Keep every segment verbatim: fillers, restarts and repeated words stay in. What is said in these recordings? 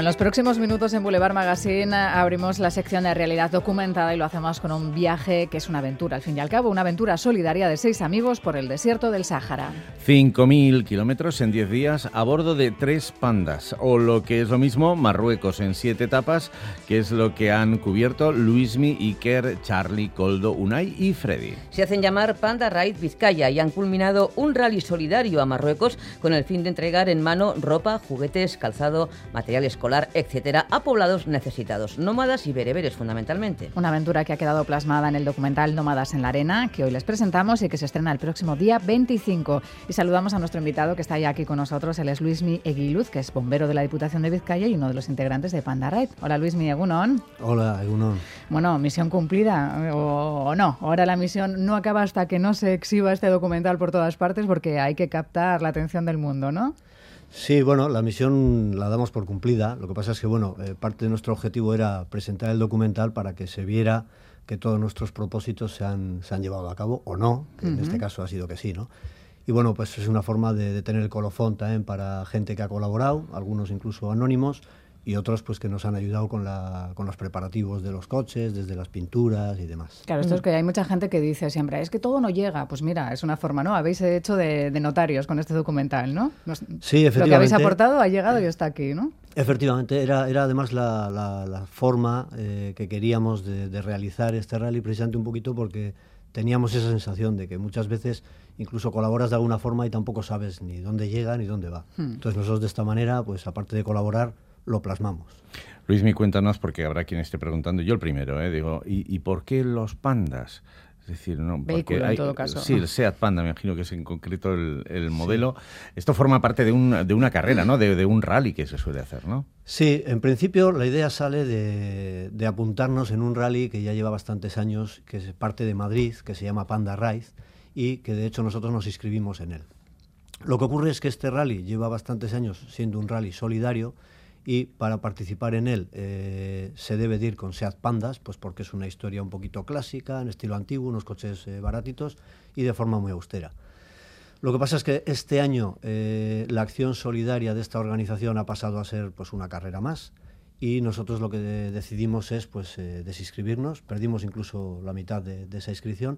En los próximos minutos en Boulevard Magazine abrimos la sección de realidad documentada y lo hacemos con un viaje que es una aventura, al fin y al cabo, una aventura solidaria de seis amigos por el desierto del Sáhara. cinco mil kilómetros en diez días a bordo de tres pandas, o lo que es lo mismo, Marruecos en siete etapas, que es lo que han cubierto Luismi, Iker, Charlie, Koldo, Unai y Freddy. Se hacen llamar Panda Ride Vizcaya y han culminado un rally solidario a Marruecos con el fin de entregar en mano ropa, juguetes, calzado, material escolar, etcétera, a poblados necesitados, nómadas y bereberes fundamentalmente. Una aventura que ha quedado plasmada en el documental Nómadas en la Arena, que hoy les presentamos y que se estrena el próximo día veinticinco. Y saludamos a nuestro invitado que está ya aquí con nosotros, él es Luismi Eguiluz, que es bombero de la Diputación de Vizcaya y uno de los integrantes de Panda Ride. Hola Luismi, Egunon. Hola, Egunon. Bueno, misión cumplida o, o no. Ahora la misión no acaba hasta que no se exhiba este documental por todas partes porque hay que captar la atención del mundo, ¿no? Sí, bueno, la misión la damos por cumplida. Lo que pasa es que, bueno, eh, parte de nuestro objetivo era presentar el documental para que se viera que todos nuestros propósitos se han, se han llevado a cabo, o no, que uh-huh. en este caso ha sido que sí, ¿no? Y bueno, pues es una forma de, de tener el colofón también para gente que ha colaborado, algunos incluso anónimos, y otros pues que nos han ayudado con, la, con los preparativos de los coches, desde las pinturas y demás. Claro, esto es que hay mucha gente que dice siempre, es que todo no llega. Pues mira, es una forma, ¿no? Habéis hecho de, de notarios con este documental, ¿no? Nos, sí, efectivamente. Lo que habéis aportado ha llegado y está aquí, ¿no? Efectivamente, era, era además la, la, la forma eh, que queríamos de, de realizar este rally, precisamente un poquito porque teníamos esa sensación de que muchas veces incluso colaboras de alguna forma y tampoco sabes ni dónde llega ni dónde va. Hmm. Entonces nosotros de esta manera, pues aparte de colaborar, lo plasmamos. Luismi, cuéntanos, porque habrá quien esté preguntando, yo el primero, ¿eh? Digo, ¿y, ¿y por qué los pandas? Es decir, no, vehículo hay, en todo caso. Sí, el SEAT Panda, me imagino que es en concreto el, el modelo. Sí. Esto forma parte de, un, de una carrera, ¿no? De, de un rally que se suele hacer, ¿no? Sí, en principio la idea sale de, de apuntarnos en un rally que ya lleva bastantes años, que es parte de Madrid, que se llama Panda Ride, y que de hecho nosotros nos inscribimos en él. Lo que ocurre es que este rally lleva bastantes años siendo un rally solidario, y para participar en él eh, se debe de ir con SEAT Pandas, pues porque es una historia un poquito clásica, en estilo antiguo, unos coches eh, baratitos y de forma muy austera. Lo que pasa es que este año eh, la acción solidaria de esta organización ha pasado a ser pues una carrera más y nosotros lo que de, decidimos es pues eh, desinscribirnos, perdimos incluso la mitad de, de esa inscripción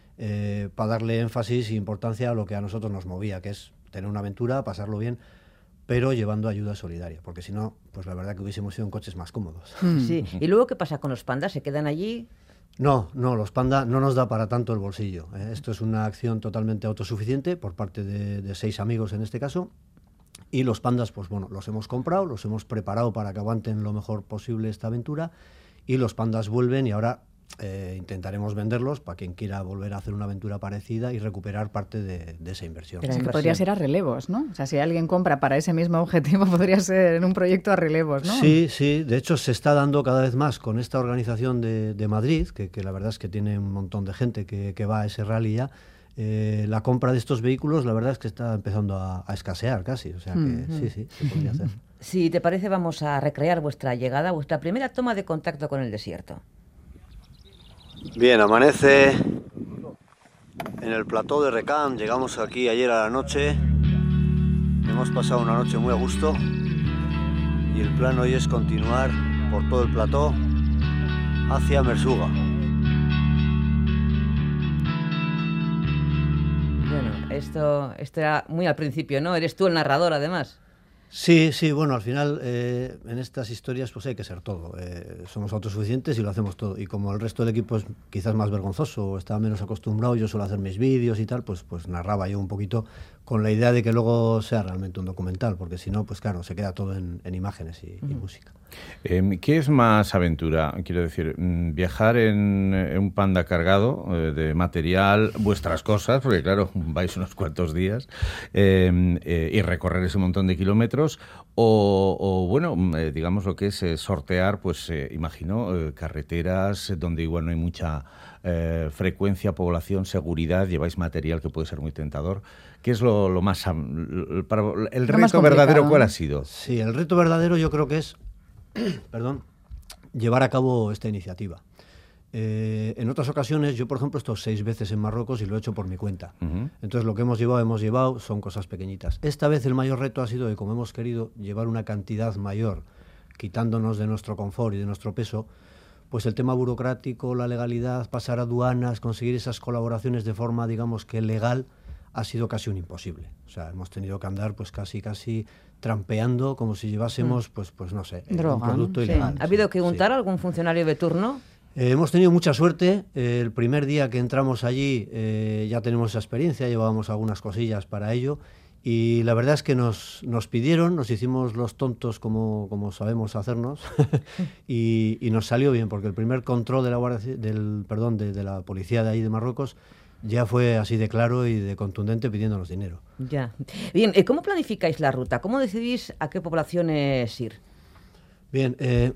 eh, para darle énfasis e importancia a lo que a nosotros nos movía, que es tener una aventura, pasarlo bien, pero llevando ayuda solidaria, porque si no, pues la verdad que hubiésemos sido en coches más cómodos. Sí. ¿Y luego qué pasa con los pandas? ¿Se quedan allí? No, no, los pandas no nos da para tanto el bolsillo. ¿eh? Esto es una acción totalmente autosuficiente por parte de, de seis amigos en este caso, y los pandas, pues bueno, los hemos comprado, los hemos preparado para que aguanten lo mejor posible esta aventura, y los pandas vuelven y ahora Eh, intentaremos venderlos para quien quiera volver a hacer una aventura parecida y recuperar parte de, de esa inversión. Pero es que podría ser a relevos, ¿no? O sea, si alguien compra para ese mismo objetivo, podría ser en un proyecto a relevos, ¿no? Sí, sí. De hecho, se está dando cada vez más con esta organización de, de Madrid, que, que la verdad es que tiene un montón de gente que, que va a ese rally ya. Eh, la compra de estos vehículos, la verdad es que está empezando a, a escasear casi. O sea que mm-hmm. sí, sí, se podría hacer. Si te parece, vamos a recrear vuestra llegada, vuestra primera toma de contacto con el desierto. Bien, amanece en el plató de Recam, llegamos aquí ayer a la noche, hemos pasado una noche muy a gusto y el plan hoy es continuar por todo el plató hacia Merzuga. Bueno, esto, esto era muy al principio, ¿no? Eres tú el narrador además. Sí, sí, bueno, al final eh, en estas historias pues hay que ser todo. Eh, somos autosuficientes y lo hacemos todo. Y como el resto del equipo es quizás más vergonzoso o está menos acostumbrado, yo suelo hacer mis vídeos y tal, pues, pues narraba yo un poquito con la idea de que luego sea realmente un documental, porque si no, pues claro, se queda todo en, en imágenes y, uh-huh. y música. Eh, ¿Qué es más aventura? Quiero decir, viajar en, en un Panda cargado eh, de material, vuestras cosas, porque claro, vais unos cuantos días, eh, eh, y recorrer ese montón de kilómetros, o, o bueno, eh, digamos lo que es eh, sortear, pues eh, imagino, eh, carreteras donde igual no hay mucha eh, frecuencia, población, seguridad, lleváis material que puede ser muy tentador. ¿Qué es lo, lo más... Lo, para, el lo reto verdadero, ¿cuál ha sido? Sí, el reto verdadero yo creo que es perdón, llevar a cabo esta iniciativa. Eh, en otras ocasiones, yo por ejemplo he estado seis veces en Marruecos y lo he hecho por mi cuenta. Uh-huh. Entonces lo que hemos llevado, hemos llevado, son cosas pequeñitas. Esta vez el mayor reto ha sido que como hemos querido llevar una cantidad mayor quitándonos de nuestro confort y de nuestro peso, pues el tema burocrático, la legalidad, pasar aduanas, conseguir esas colaboraciones de forma, digamos que legal, ha sido casi un imposible. O sea, hemos tenido que andar pues casi casi trampeando como si llevásemos, pues pues no sé, Droga, un producto ¿no? ilegal. Sí. ¿Ha habido que Sí. untar a algún funcionario de turno? Eh, hemos tenido mucha suerte. Eh, el primer día que entramos allí eh, ya tenemos esa experiencia, llevábamos algunas cosillas para ello. Y la verdad es que nos, nos pidieron, nos hicimos los tontos como, como sabemos hacernos y, y nos salió bien, porque el primer control de la Guardia, del, perdón, de, de la policía de ahí de Marruecos ya fue así de claro y de contundente pidiéndonos dinero. Ya. Bien, eh, ¿cómo planificáis la ruta? ¿Cómo decidís a qué poblaciones ir? Bien, eh,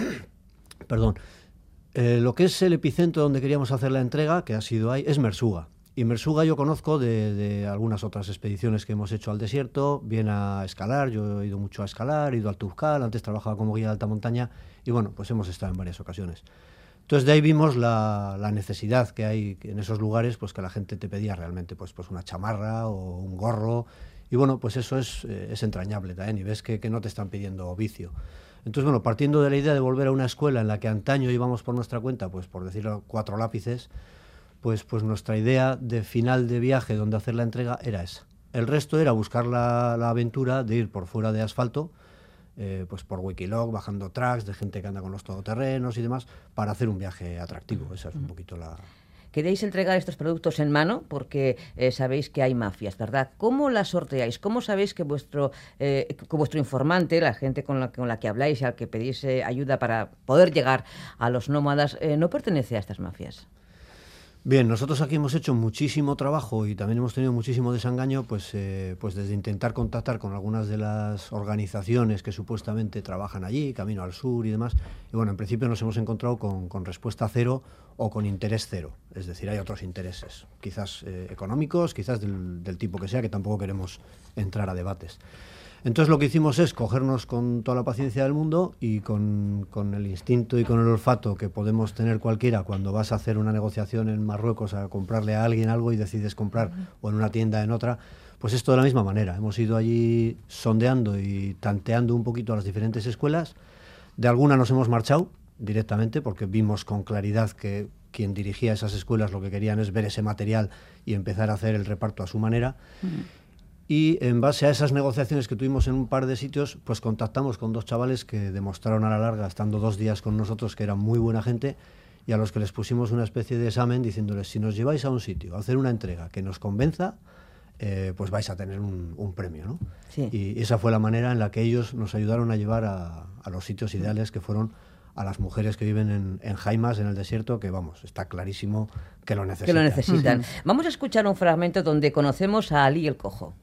perdón. Eh, lo que es el epicentro donde queríamos hacer la entrega, que ha sido ahí, es Mersuga. Y Mersuga yo conozco de, de algunas otras expediciones que hemos hecho al desierto, bien a escalar, yo he ido mucho a escalar, he ido al Tuzcal, antes trabajaba como guía de alta montaña y bueno, pues hemos estado en varias ocasiones. Entonces de ahí vimos la, la necesidad que hay en esos lugares, pues que la gente te pedía realmente pues, pues una chamarra o un gorro y bueno, pues eso es, eh, es entrañable también y ves que, que no te están pidiendo vicio. Entonces, bueno, partiendo de la idea de volver a una escuela en la que antaño íbamos por nuestra cuenta, pues por decirlo, cuatro lápices, pues, pues nuestra idea de final de viaje donde hacer la entrega era esa. El resto era buscar la, la aventura de ir por fuera de asfalto, eh, pues por Wikiloc, bajando tracks de gente que anda con los todoterrenos y demás, para hacer un viaje atractivo. Esa es un poquito la... Queréis entregar estos productos en mano porque eh, sabéis que hay mafias, ¿verdad? ¿Cómo las sorteáis? ¿Cómo sabéis que vuestro, eh, que vuestro informante, la gente con la, con la que habláis y al que pedís eh, ayuda para poder llegar a los nómadas, eh, no pertenece a estas mafias? Bien, nosotros aquí hemos hecho muchísimo trabajo y también hemos tenido muchísimo desengaño, pues, eh, pues desde intentar contactar con algunas de las organizaciones que supuestamente trabajan allí, Camino al Sur y demás. Y bueno, en principio nos hemos encontrado con, con respuesta cero o con interés cero. Es decir, hay otros intereses, quizás eh, económicos, quizás del, del tipo que sea, que tampoco queremos entrar a debates. Entonces lo que hicimos es cogernos con toda la paciencia del mundo y con, con el instinto y con el olfato que podemos tener cualquiera cuando vas a hacer una negociación en Marruecos a comprarle a alguien algo y decides comprar o en una tienda en otra, pues esto de la misma manera. Hemos ido allí sondeando y tanteando un poquito a las diferentes escuelas. De alguna nos hemos marchado directamente porque vimos con claridad que quien dirigía esas escuelas lo que querían es ver ese material y empezar a hacer el reparto a su manera. Mm. Y en base a esas negociaciones que tuvimos en un par de sitios, pues contactamos con dos chavales que demostraron a la larga, estando dos días con nosotros, que eran muy buena gente y a los que les pusimos una especie de examen diciéndoles, si nos lleváis a un sitio a hacer una entrega que nos convenza, eh, pues vais a tener un, un premio, ¿no? Sí. Y esa fue la manera en la que ellos nos ayudaron a llevar a, a los sitios ideales, que fueron a las mujeres que viven en, en jaimas, en el desierto, que vamos, está clarísimo que lo necesitan. Que lo necesitan. Uh-huh. Vamos a escuchar un fragmento donde conocemos a Ali el Cojo.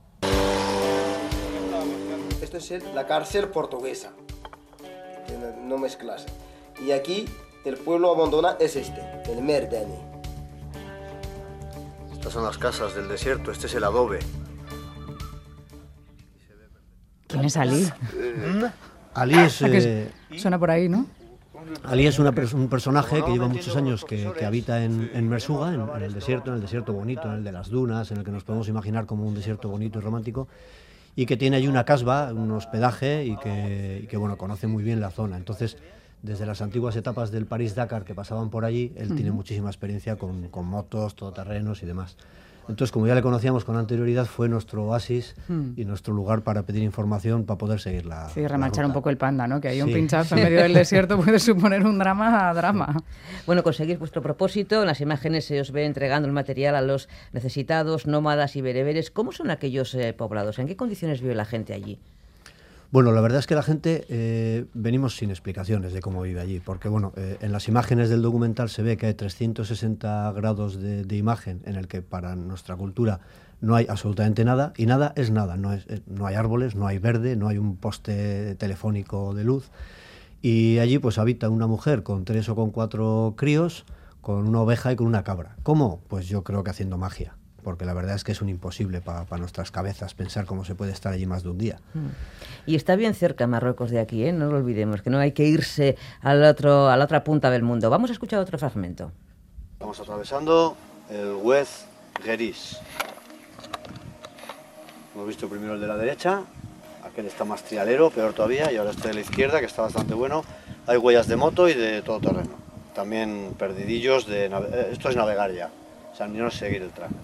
Esto es la cárcel portuguesa, no mezclarse. Y aquí el pueblo abandonado es este, el Merdani. Estas son las casas del desierto, este es el adobe. ¿Quién es Ali? Ali es... Eh, suena por ahí, ¿no? Ali es una, un personaje que lleva muchos años que, que habita en, en Mersuga, en, en el desierto, en el desierto bonito, en el de las dunas, en el que nos podemos imaginar como un desierto bonito y romántico, y que tiene allí una casba, un hospedaje, y que, y que bueno, conoce muy bien la zona. Entonces, desde las antiguas etapas del París-Dakar que pasaban por allí, él uh-huh. tiene muchísima experiencia con, con motos, todoterrenos y demás. Entonces, como ya le conocíamos con anterioridad, fue nuestro oasis hmm. y nuestro lugar para pedir información para poder seguir la Sí, remanchar la un poco el panda, ¿no? Que hay sí. un pinchazo en medio del desierto puede suponer un drama a drama. Bueno, conseguís vuestro propósito. En las imágenes se os ve entregando el material a los necesitados, nómadas y bereberes. ¿Cómo son aquellos eh, poblados? ¿En qué condiciones vive la gente allí? Bueno, la verdad es que la gente eh, venimos sin explicaciones de cómo vive allí, porque bueno, eh, en las imágenes del documental se ve que hay trescientos sesenta grados de, de imagen en el que para nuestra cultura no hay absolutamente nada, y nada es nada, no, es, eh, no hay árboles, no hay verde, no hay un poste telefónico de luz, y allí pues habita una mujer con tres o con cuatro críos, con una oveja y con una cabra. ¿Cómo? Pues yo creo que haciendo magia, porque la verdad es que es un imposible para pa nuestras cabezas pensar cómo se puede estar allí más de un día. Y está bien cerca Marruecos de aquí, ¿eh? No lo olvidemos, que no hay que irse al otro, a la otra punta del mundo. Vamos a escuchar otro fragmento. Estamos atravesando el Oued Gheris. Hemos visto primero el de la derecha, aquel está más trialero, peor todavía, y ahora este de la izquierda, que está bastante bueno. Hay huellas de moto y de todo terreno. También perdidillos de... nave- esto es navegar ya, o sea, no es seguir el track.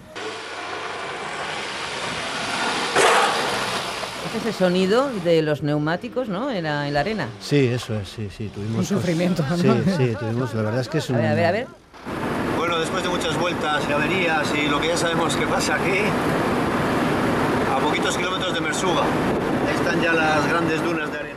Este es el sonido de los neumáticos, ¿no? En la, en la arena. Sí, eso es, sí, sí, tuvimos... Un sufrimiento, ¿no? Sí, sí, tuvimos, la verdad es que es un... A ver, a ver, a ver. Bueno, después de muchas vueltas y averías y lo que ya sabemos que pasa aquí, a poquitos kilómetros de Mersuga, ahí están ya las grandes dunas de arena.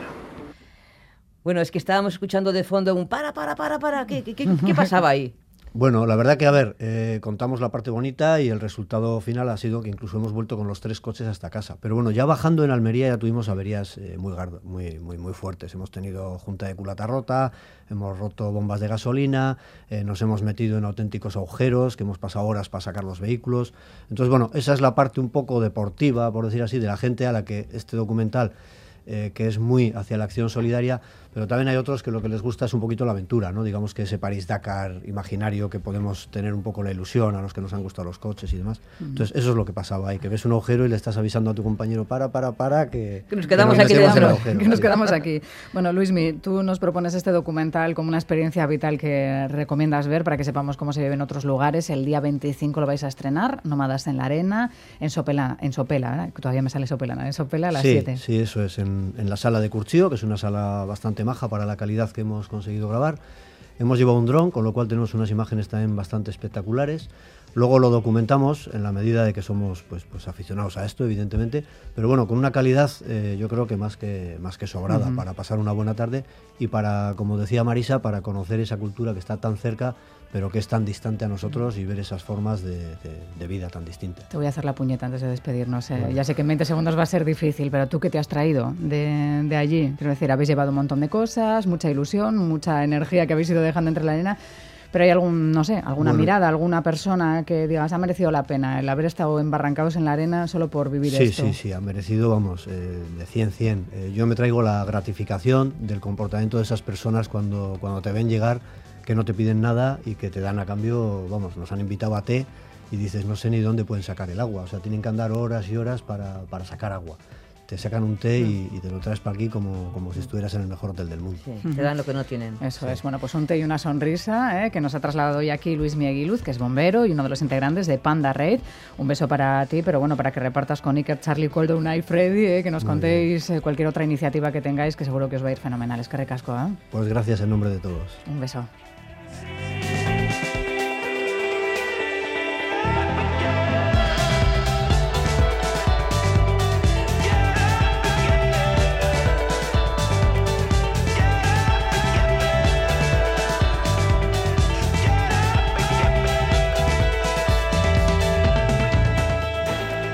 Bueno, es que estábamos escuchando de fondo un para, para, para, para. ¿Qué, qué, qué, qué pasaba ahí? Bueno, la verdad que, a ver, eh, contamos la parte bonita y el resultado final ha sido que incluso hemos vuelto con los tres coches hasta casa. Pero bueno, ya bajando en Almería ya tuvimos averías eh, muy, gardo, muy, muy, muy fuertes. Hemos tenido junta de culata rota, hemos roto bombas de gasolina, eh, nos hemos metido en auténticos agujeros, que hemos pasado horas para sacar los vehículos. Entonces, bueno, esa es la parte un poco deportiva, por decir así, de la gente a la que este documental, eh, que es muy hacia la acción solidaria, pero también hay otros que lo que les gusta es un poquito la aventura, ¿no? Digamos que ese París-Dakar imaginario, que podemos tener un poco la ilusión a los que nos han gustado los coches y demás. Uh-huh. Entonces, eso es lo que pasaba ahí, que ves un agujero y le estás avisando a tu compañero, para, para, para, que, que nos quedamos que nos aquí dentro. agujero, que nos sí. quedamos aquí. Bueno, Luismi, tú nos propones este documental como una experiencia vital que recomiendas ver para que sepamos cómo se vive en otros lugares. El día veinticinco lo vais a estrenar, Nómadas en la Arena, en Sopela, en Sopela, ¿verdad? Todavía me sale Sopela, ¿no? En Sopela a las siete. Sí, sí, eso es, en, en la sala de Curchío, que es una sala bastante maja para la calidad que hemos conseguido grabar. Hemos llevado un dron, con lo cual tenemos unas imágenes también bastante espectaculares. Luego lo documentamos en la medida de que somos pues, pues aficionados a esto, evidentemente, pero bueno, con una calidad eh, yo creo que más que, más que sobrada, uh-huh, para pasar una buena tarde y para, como decía Marisa, para conocer esa cultura que está tan cerca, pero que es tan distante a nosotros, y ver esas formas de, de, de vida tan distintas. Te voy a hacer la puñeta antes de despedirnos. Eh. Bueno. Ya sé que en veinte segundos va a ser difícil, pero ¿tú qué te has traído de, de allí? Quiero decir, habéis llevado un montón de cosas, mucha ilusión, mucha energía que habéis ido dejando entre la arena, pero hay algún, no sé, alguna bueno. mirada, alguna persona que digas, ha merecido la pena el haber estado embarrancados en la arena solo por vivir sí, esto. Sí, sí, sí, ha merecido, vamos, eh, de cien, cien. Eh, yo me traigo la gratificación del comportamiento de esas personas cuando, cuando te ven llegar, que no te piden nada y que te dan a cambio, vamos, nos han invitado a té y dices, no sé ni dónde pueden sacar el agua, o sea, tienen que andar horas y horas para, para sacar agua. Te sacan un té y, y te lo traes para aquí como, como si estuvieras en el mejor hotel del mundo. Sí, te dan lo que no tienen. Eso sí. es, bueno, pues un té y una sonrisa, ¿eh? Que nos ha trasladado hoy aquí Luismi Eguiluz, que es bombero y uno de los integrantes de Panda Raid. Un beso para ti, pero bueno, para que repartas con Iker, Charlie, Coldo, Unai, Freddy, ¿eh? Que nos Muy contéis bien. Cualquier otra iniciativa que tengáis, que seguro que os va a ir fenomenal. Es que recasco, ¿eh? Pues gracias en nombre de todos. Un beso. Sí.